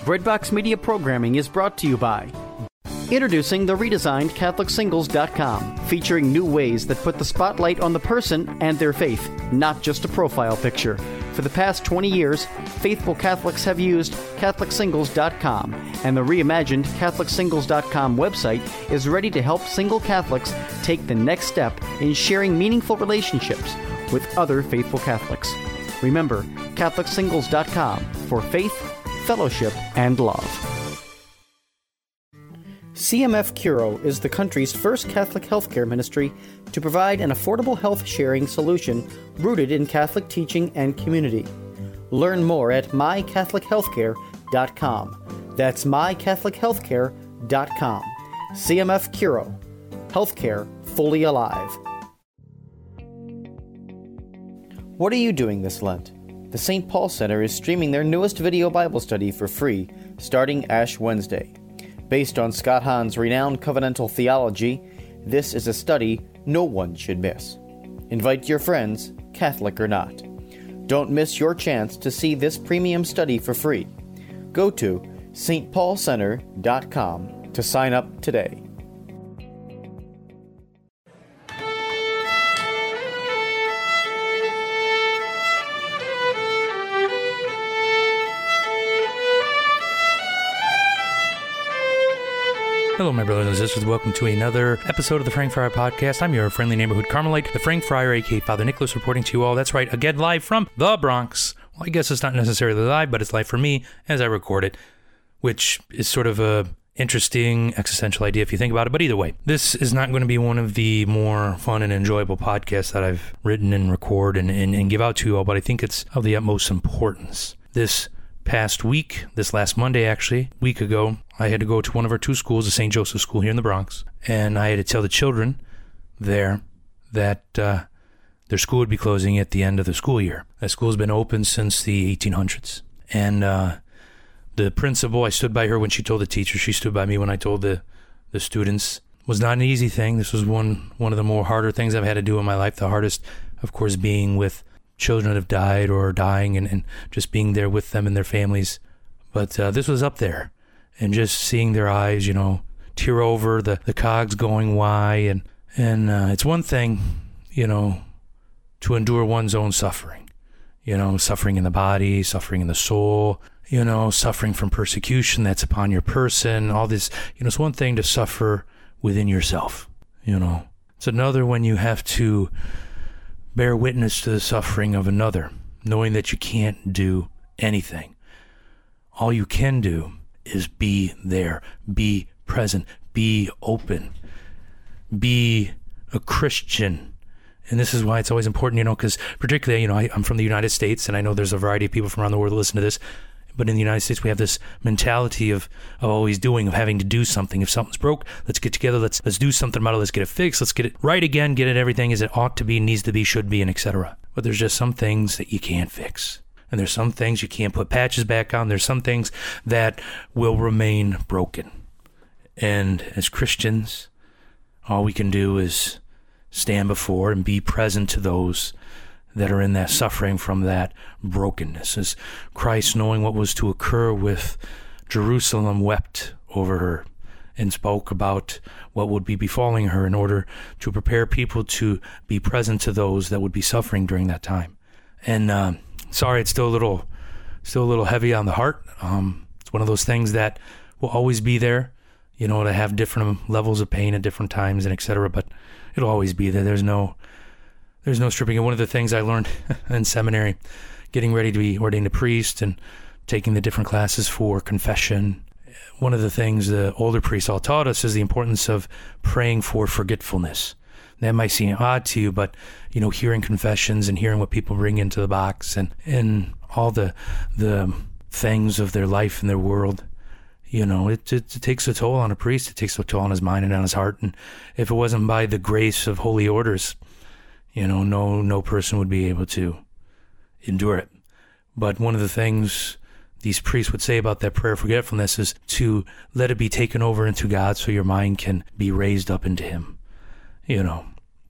Breadbox Media programming is brought to you by introducing the redesigned CatholicSingles.com, featuring new ways that put the spotlight on the person and their faith, not just a profile picture. For the past 20 years, faithful Catholics have used CatholicSingles.com, and the reimagined CatholicSingles.com website is ready to help single Catholics take the next step in sharing meaningful relationships with other faithful Catholics. Remember, CatholicSingles.com for faith, fellowship, and love. CMF Curo is the country's first Catholic healthcare ministry to provide an affordable health sharing solution rooted in Catholic teaching and community. Learn more at mycatholichealthcare.com. That's mycatholichealthcare.com. CMF Curo. Healthcare fully alive. What are you doing this Lent? The St. Paul Center is streaming their newest video Bible study for free, starting Ash Wednesday. Based on Scott Hahn's renowned covenantal theology, this is a study no one should miss. Invite your friends, Catholic or not. Don't miss your chance to see this premium study for free. Go to stpaulcenter.com to sign up today. Hello, my brothers and sisters. Welcome to another episode of the Frank Friar Podcast. I'm your friendly neighborhood Carmelite, the Frank Friar, a.k.a. Father Nicholas, reporting to you all. That's right, again, live from the Bronx. Well, I guess it's not necessarily live, but it's live for me as I record it, which is sort of a interesting existential idea if you think about it. But either way, this is not going to be one of the more fun and enjoyable podcasts that I've written and record and give out to you all, but I think it's of the utmost importance. This past week, this last Monday actually, a week ago, I had to go to one of our two schools, the St. Joseph School here in the Bronx, and I had to tell the children there that their school would be closing at the end of the school year. That school has been open since the 1800s. And the principal, I stood by her when she told the teacher, she stood by me when I told the students. It was not an easy thing. This was one of the more harder things I've had to do in my life. The hardest, of course, being with children that have died or are dying and just being there with them and their families. But this was up there. And just seeing their eyes, you know, tear over, the cogs going why. And it's one thing, you know, to endure one's own suffering. You know, suffering in the body, suffering in the soul, you know, suffering from persecution that's upon your person, all this. You know, it's one thing to suffer within yourself, you know. It's another when you have to bear witness to the suffering of another, knowing that you can't do anything. All you can do is be there, be present, be open, be a Christian. And this is why it's always important, you know, because particularly, you know, I'm from the United States, and I know there's a variety of people from around the world who listen to this, but in the United States, we have this mentality of always doing, of having to do something. If something's broke, let's get together, let's do something about it, let's get it fixed, let's get it right again, get it everything as it ought to be, needs to be, should be, and etc. But there's just some things that you can't fix. And there's some things you can't put patches back on. There's some things that will remain broken. And as Christians, all we can do is stand before and be present to those that are in that suffering from that brokenness. As Christ, knowing what was to occur with Jerusalem, wept over her and spoke about what would be befalling her in order to prepare people to be present to those that would be suffering during that time. And sorry, it's still a little heavy on the heart. It's one of those things that will always be there, you know, to have different levels of pain at different times and etc. But it'll always be there. There's no stripping it. One of the things I learned in seminary, getting ready to be ordained a priest and taking the different classes for confession, one of the things the older priests all taught us is the importance of praying for forgetfulness. That might seem odd to you, but, you know, hearing confessions and hearing what people bring into the box and all the things of their life and their world, you know, it takes a toll on a priest. It takes a toll on his mind and on his heart. And if it wasn't by the grace of holy orders, you know, no person would be able to endure it. But one of the things these priests would say about that prayer of forgetfulness is to let it be taken over into God so your mind can be raised up into Him, you know.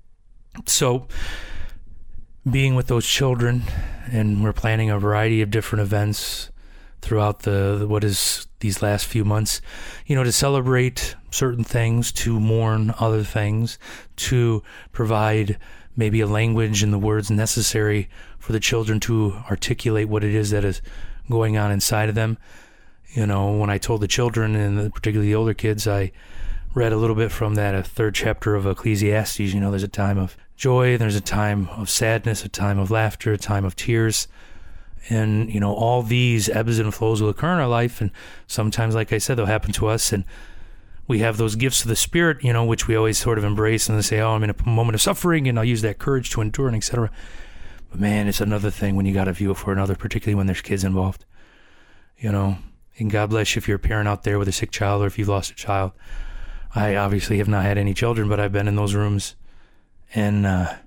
So being with those children, and we're planning a variety of different events throughout what is these last few months, to celebrate certain things, to mourn other things, to provide maybe a language and the words necessary for the children to articulate what it is that is going on inside of them. When I told the children, and particularly the older kids, I read a little bit from that third chapter of Ecclesiastes. There's a time of joy, there's a time of sadness, a time of laughter, a time of tears. And, all these ebbs and flows will occur in our life. And sometimes, like I said, they'll happen to us. And we have those gifts of the Spirit, which we always sort of embrace and say, I'm in a moment of suffering and I'll use that courage to endure, and etc. But man, it's another thing when you got to view it for another, particularly when there's kids involved. And God bless you if you're a parent out there with a sick child or if you've lost a child. I obviously have not had any children, but I've been in those rooms. And,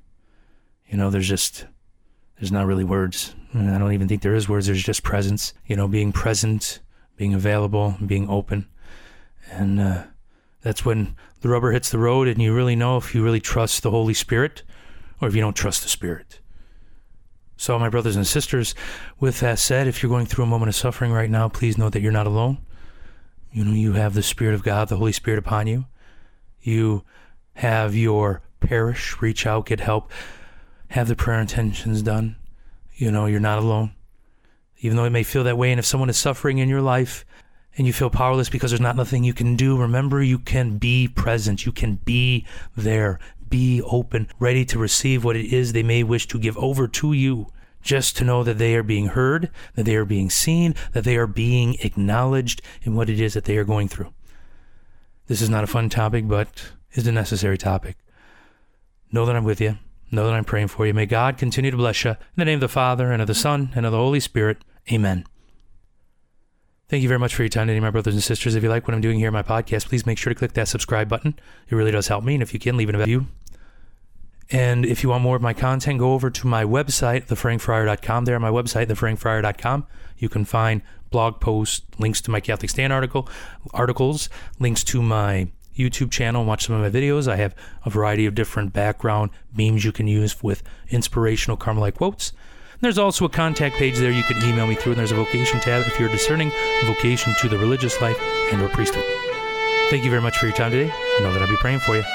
there's not really words. I don't even think there is words. There's just presence, being present, being available, being open. And that's when the rubber hits the road and you really know if you really trust the Holy Spirit or if you don't trust the Spirit. So my brothers and sisters, with that said, if you're going through a moment of suffering right now, please know that you're not alone. You have the Spirit of God, the Holy Spirit upon you. You have your parish, reach out, get help, have the prayer intentions done. You're not alone. Even though it may feel that way, and if someone is suffering in your life and you feel powerless because there's nothing you can do, remember you can be present. You can be there. Be open, ready to receive what it is they may wish to give over to you. Just to know that they are being heard, that they are being seen, that they are being acknowledged in what it is that they are going through. This is not a fun topic, but is a necessary topic. Know that I'm with you. Know that I'm praying for you. May God continue to bless you. In the name of the Father, and of the Son, and of the Holy Spirit. Amen. Thank you very much for your time today, my brothers and sisters. If you like what I'm doing here in my podcast, please make sure to click that subscribe button. It really does help me. And if you can, leave it a review. And if you want more of my content, go over to my website, thefrankfriar.com. There on my website, thefrankfriar.com, you can find blog posts, links to my Catholic Stand articles, links to my YouTube channel, watch some of my videos. I have a variety of different background memes you can use with inspirational Carmelite quotes. And there's also a contact page there you can email me through, and there's a vocation tab if you're discerning a vocation to the religious life and or priesthood. Thank you very much for your time today. Know that I'll be praying for you.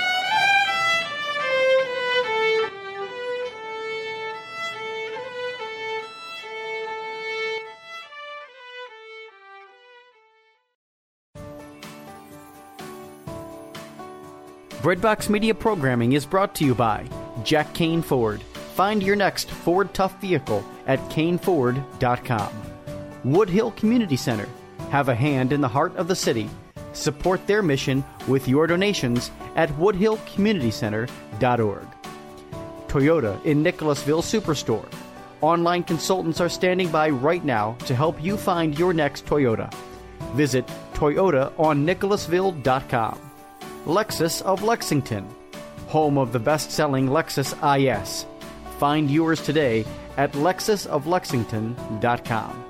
Breadbox Media programming is brought to you by Jack Kane Ford. Find your next Ford Tough vehicle at caneford.com. Woodhill Community Center. Have a hand in the heart of the city. Support their mission with your donations at woodhillcommunitycenter.org. Toyota in Nicholasville Superstore. Online consultants are standing by right now to help you find your next Toyota. Visit toyotaonnicholasville.com. Lexus of Lexington, home of the best-selling Lexus IS. Find yours today at lexusoflexington.com.